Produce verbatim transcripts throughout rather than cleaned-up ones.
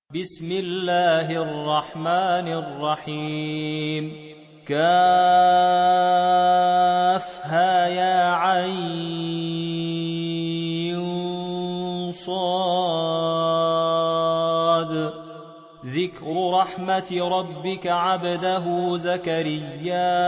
بسم الله الرحمن الرحيم كافها يا عين صاد ذكر رحمة ربك عبده زكريا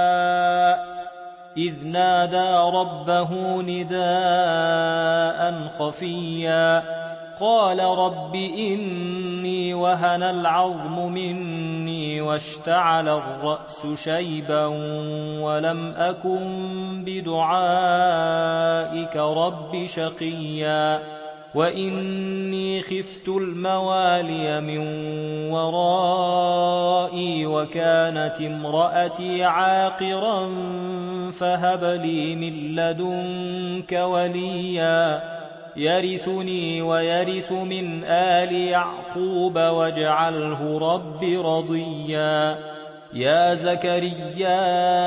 إذ نادى ربه نداء خفيا قال رب إني وهن العظم مني واشتعل الرأس شيبا ولم أكن بدعائك رب شقيا وإني خفت الموالي من ورائي وكانت امرأتي عاقرا فهب لي من لدنك وليا يرثني ويرث من آل يعقوب واجعله رب رضيا يا زكريا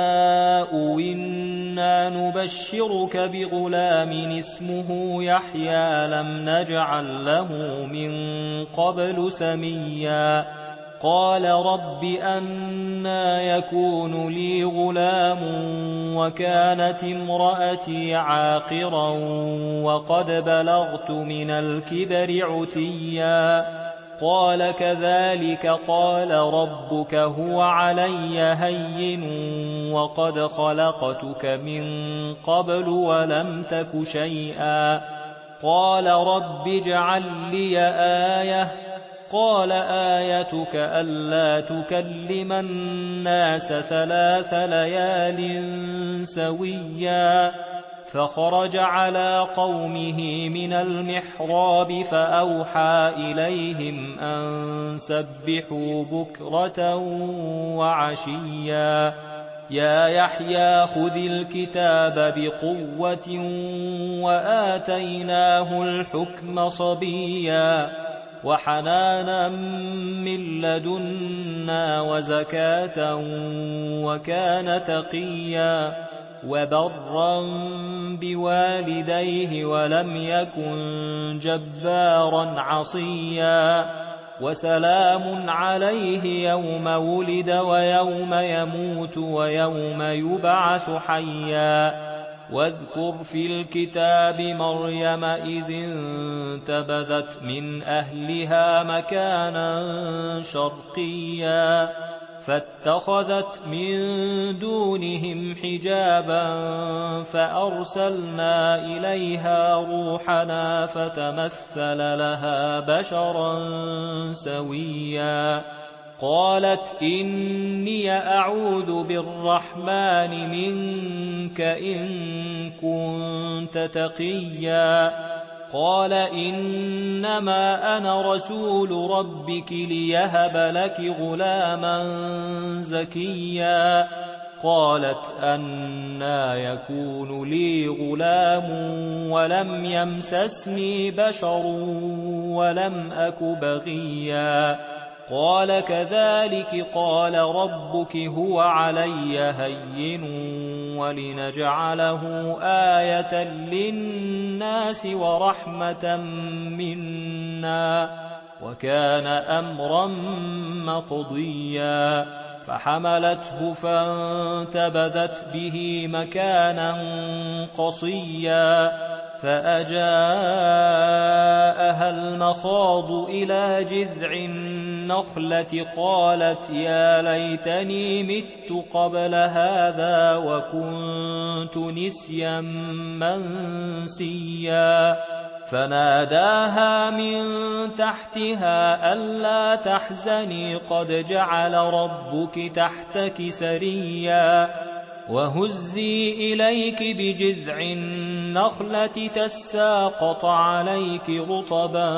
إنا نبشرك بغلام اسمه يحيى لم نجعل له من قبل سميا قال رب أنى يكون لي غلام وكانت امرأتي عاقرا وقد بلغت من الكبر عتيا قال كذلك قال ربك هو علي هين وقد خلقتك من قبل ولم تك شيئا قال رب اجعل لي آية قال آيتك ألا تكلم الناس ثلاث ليال سويا فخرج على قومه من المحراب فأوحى إليهم أن سبحوا بكرة وعشيا يا يحيى خذ الكتاب بقوة وآتيناه الحكم صبيا وحنانا من لدنا وزكاة وكان تقيا وبرا بوالديه ولم يكن جبارا عصيا وسلام عليه يوم ولد ويوم يموت ويوم يبعث حيا واذكر في الكتاب مريم إذ انتبذت من أهلها مكانا شرقيا فاتخذت من دونهم حجابا فأرسلنا إليها روحنا فتمثل لها بشرا سويا قالت إني أعوذ بالرحمن منك إن كنت تقيا قال إنما أنا رسول ربك ليهب لك غلاما زكيا قالت أنى يكون لي غلام ولم يمسسني بشر ولم أك بغيا قال كذلك قال ربك هو علي هين ولنجعله آية للناس ورحمة منا وكان أمرا مقضيا فحملته فانتبذت به مكانا قصيا فأجاءها المخاض إلى جذع النخلة قالت يا ليتني مت قبل هذا وكنت نسيا منسيا فناداها من تحتها ألا تحزني قد جعل ربك تحتك سريا وهزي إليك بجذع النخلة تساقط عليك رطبا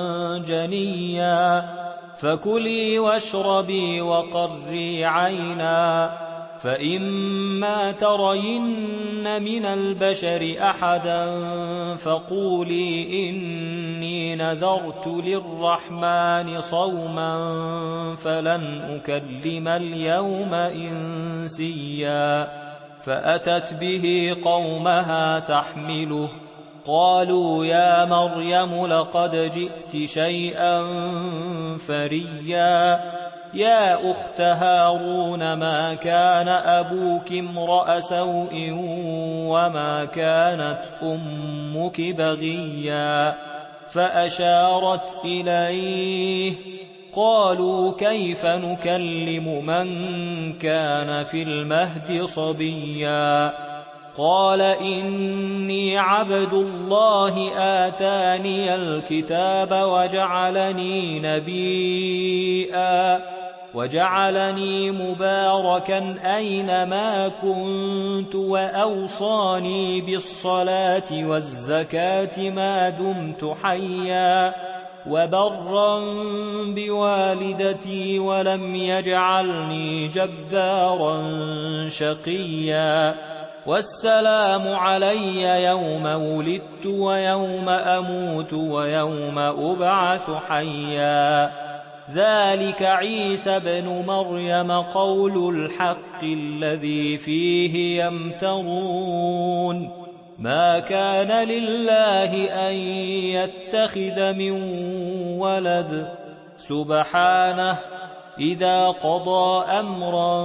جنيا فكلي واشربي وقري عينا فإما ترين من البشر أحدا فقولي إني نذرت للرحمن صوما فلن أكلم اليوم إنسيا فأتت به قومها تحمله قالوا يا مريم لقد جئت شيئا فريا يا أخت هارون ما كان أبوك امرأ سوء وما كانت أمك بغيا فأشارت إليه قالوا كيف نكلم من كان في المهد صبيا قال إني عبد الله آتاني الكتاب وجعلني نبيا وجعلني مباركا أينما كنت وأوصاني بالصلاة والزكاة ما دمت حيا وبرا بوالدتي ولم يجعلني جبارا شقيا والسلام علي يوم ولدت ويوم أموت ويوم أبعث حيا ذلك عيسى ابن مريم قول الحق الذي فيه يمترون ما كان لله أن يتخذ من ولد سبحانه إذا قضى أمرا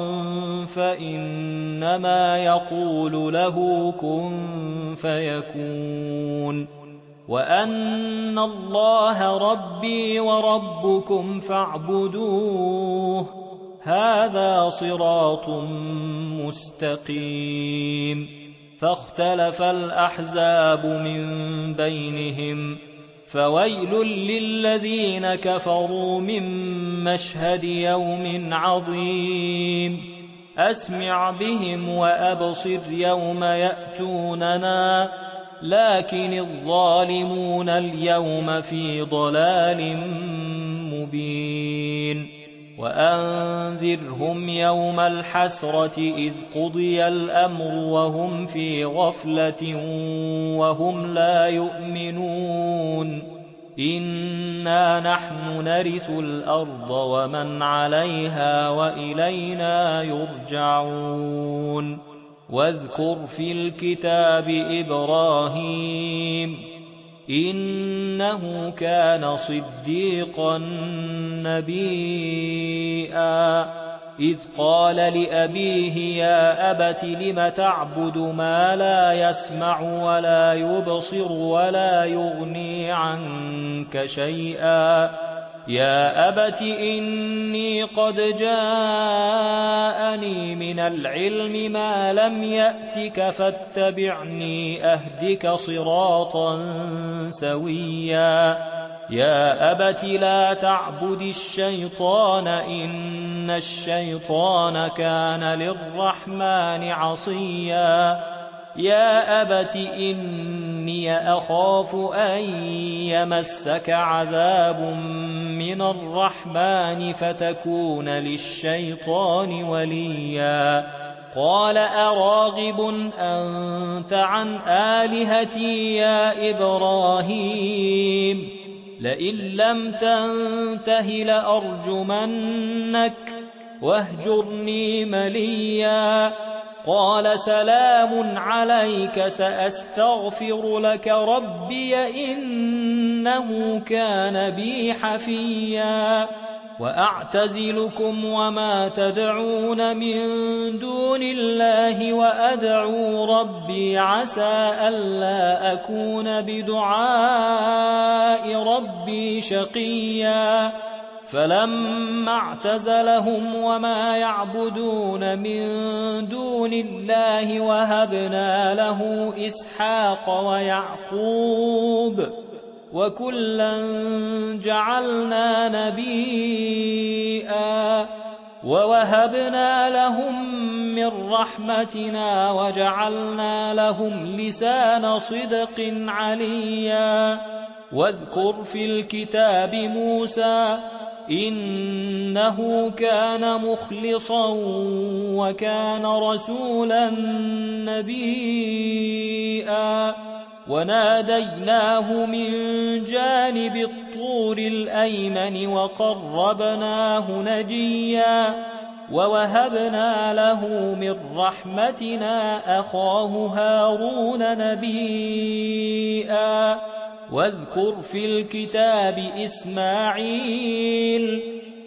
فإنما يقول له كن فيكون وأن الله ربي وربكم فاعبدوه هذا صراط مستقيم فاختلف الأحزاب من بينهم فويل للذين كفروا من مشهد يوم عظيم أسمع بهم وأبصر يوم يأتوننا لكن الظالمون اليوم في ضلال مبين وأنذرهم يوم الحسرة إذ قضي الأمر وهم في غفلة وهم لا يؤمنون إنا نحن نرث الأرض ومن عليها وإلينا يرجعون واذكر في الكتاب إبراهيم إنه كان صديقا نبيا إذ قال لأبيه يا أبت لم تعبد ما لا يسمع ولا يبصر ولا يغني عنك شيئا يا أبت إني قد جاءني من العلم ما لم يأتك فاتبعني أهدك صراطا سويا يا أبت لا تعبد الشيطان إن الشيطان كان للرحمن عصيا يا أبت إني أخاف أن يمسك عذاب من الرحمن فتكون للشيطان وليا قال أراغب أنت عن آلهتي يا إبراهيم لئن لم تنته لأرجمنك واهجرني مليا قال سلام عليك سأستغفر لك ربي إنه كان بي حفيا وأعتزلكم وما تدعون من دون الله وأدعو ربي عسى ألا أكون بدعاء ربي شقيا فلما اعتزلهم وما يعبدون من دون الله وهبنا له إسحاق ويعقوب وكلا جعلنا نبيا ووهبنا لهم من رحمتنا وجعلنا لهم لسان صدق عليا واذكر في الكتاب موسى إنه كان مخلصا وكان رسولا نبيا وناديناه من جانب الطور الأيمن وقربناه نجيا ووهبنا له من رحمتنا أخاه هارون نبيا واذكر في الكتاب إسماعيل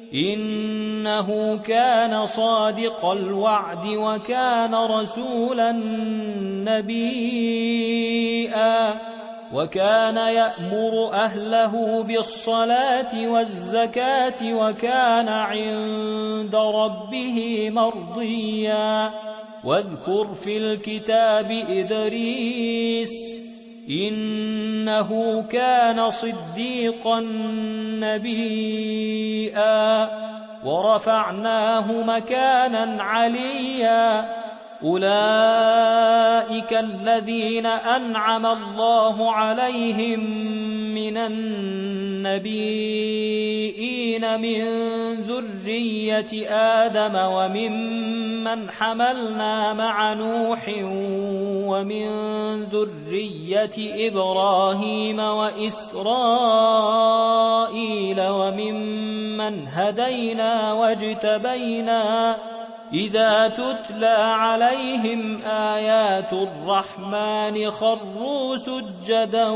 إنه كان صادق الوعد وكان رسولا نبيا وكان يأمر أهله بالصلاة والزكاة وكان عند ربه مرضيا واذكر في الكتاب إدريس إنه كان صديقا نبيا ورفعناه مكانا عليا أولئك الذين أنعم الله عليهم من النبيين من ذرية آدم وممن حملنا مع نوح ومن ذرية إبراهيم وإسرائيل وممن هدينا واجتبينا إذا تتلى عليهم آيات الرحمن خروا سجدا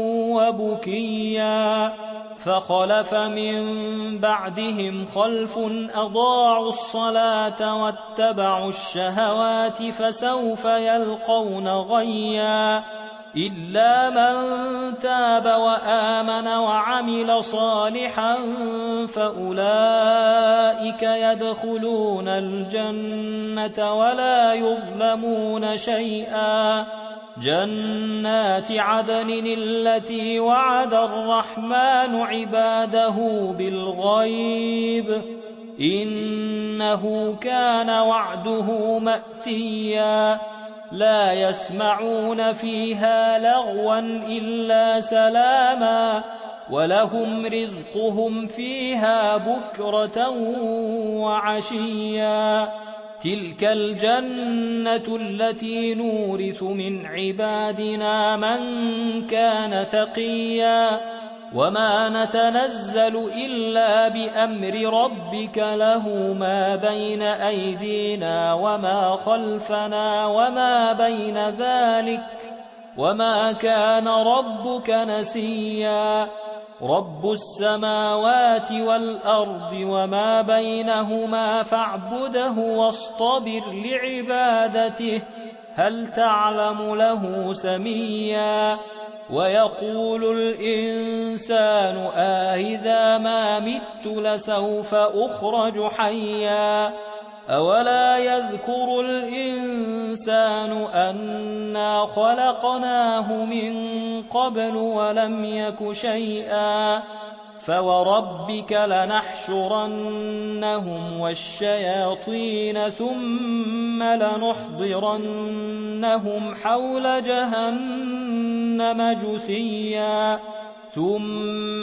وبكيا فخلف من بعدهم خلف أضاعوا الصلاة واتبعوا الشهوات فسوف يلقون غيا إلا من تاب وآمن وعمل صالحا فأولئك يدخلون الجنة ولا يظلمون شيئا جنات عدن التي وعد الرحمن عباده بالغيب إنه كان وعده مأتيا لا يسمعون فيها لغوا إلا سلاما ولهم رزقهم فيها بكرة وعشيا تلك الجنة التي نورث من عبادنا من كان تقيا وما نتنزل إلا بأمر ربك له ما بين أيدينا وما خلفنا وما بين ذلك وما كان ربك نسيا رب السماوات والأرض وما بينهما فاعبده واصطبر لعبادته هل تعلم له سميا ويقول الإنسان آئذا ما مت لسوف أخرج حيا أولا يذكر الإنسان أنا خلقناه من قبل ولم يك شيئا فوربك لنحشرنهم والشياطين ثم لنحضرنهم حول جهنم جثيا ثم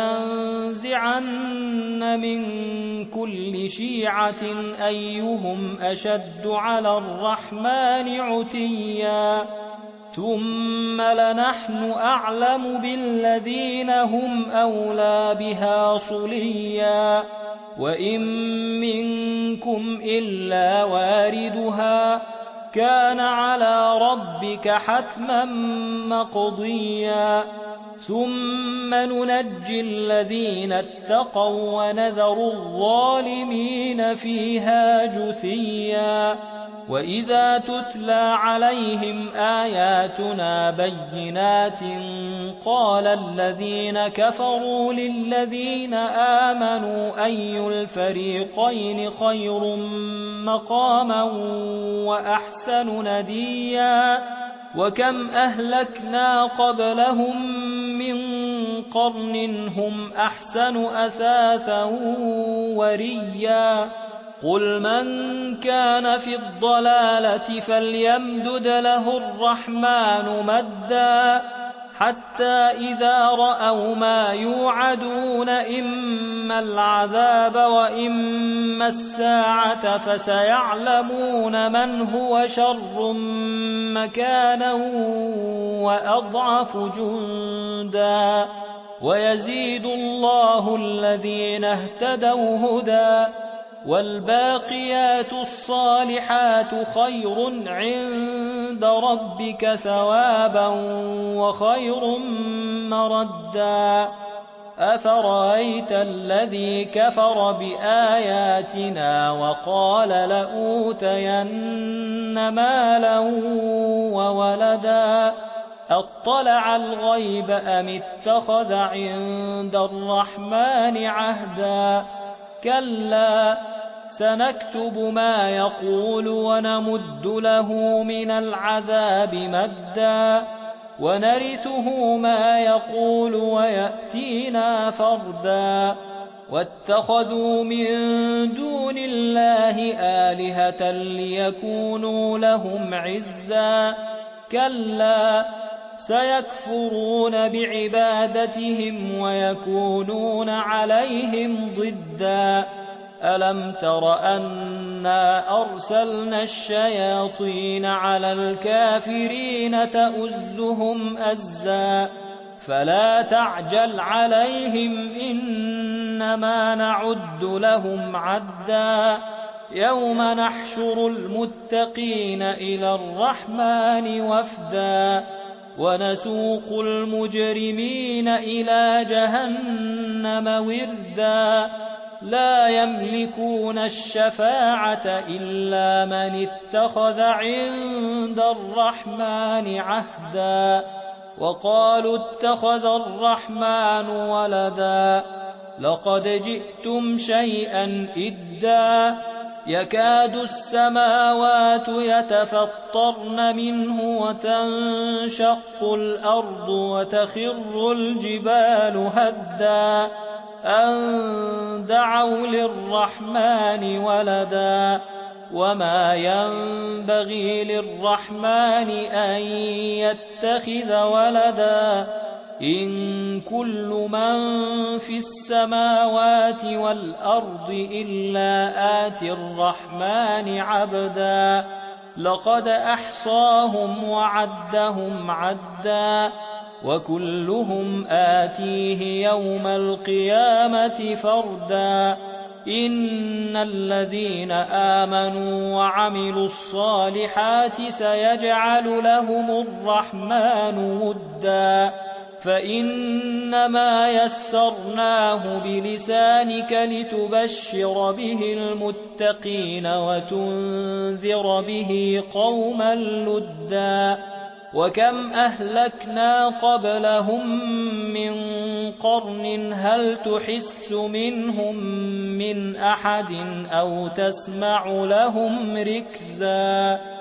لننزعن من كل شيعة أيهم أشد على الرحمن عتيا ثم لنحن أعلم بالذين هم أولى بها صليا وإن منكم إلا واردها كان على ربك حتما مقضيا ثم ننجي الذين اتقوا ونذر الظالمين فيها جثيا وإذا تتلى عليهم آياتنا بينات قال الذين كفروا للذين آمنوا أي الفريقين خير مقاما وأحسن نديا وكم أهلكنا قبلهم من قرن هم أحسن أثاثا وريا قل من كان في الضلالة فليمدد له الرحمن مدا حتى إذا رأوا ما يوعدون إما العذاب وإما الساعة فسيعلمون من هو شر مكانا وأضعف جندا ويزيد الله الذين اهتدوا هدى والباقيات الصالحات خير عند ربك ثوابا وخير مردا أفرأيت الذي كفر بآياتنا وقال لأوتين مالا وولدا أطلع الغيب أم اتخذ عند الرحمن عهدا كلا سنكتب ما يقول ونمد له من العذاب مدا ونرثه ما يقول ويأتينا فردا واتخذوا من دون الله آلهة ليكونوا لهم عزا كلا سيكفرون بعبادتهم ويكونون عليهم ضدا ألم تر أنا أرسلنا الشياطين على الكافرين تؤزهم أزا فلا تعجل عليهم إنما نعد لهم عدا يوم نحشر المتقين إلى الرحمن وفدا ونسوق المجرمين إلى جهنم وردا لا يملكون الشفاعة إلا من اتخذ عند الرحمن عهدا وقالوا اتخذ الرحمن ولدا لقد جئتم شيئا إدا يكاد السماوات يتفطرن منه وتنشق الأرض وتخر الجبال هدا أن دعوا للرحمن ولدا وما ينبغي للرحمن أن يتخذ ولدا إن كل من في السماوات والأرض إلا آتي الرحمن عبدا لقد أحصاهم وعدهم عدا وكلهم آتيه يوم القيامة فردا إن الذين آمنوا وعملوا الصالحات سيجعل لهم الرحمن ودا فإنما يسرناه بلسانك لتبشر به المتقين وتنذر به قوما لدا وكم أهلكنا قبلهم من قرن هل تحس منهم من أحد أو تسمع لهم ركزا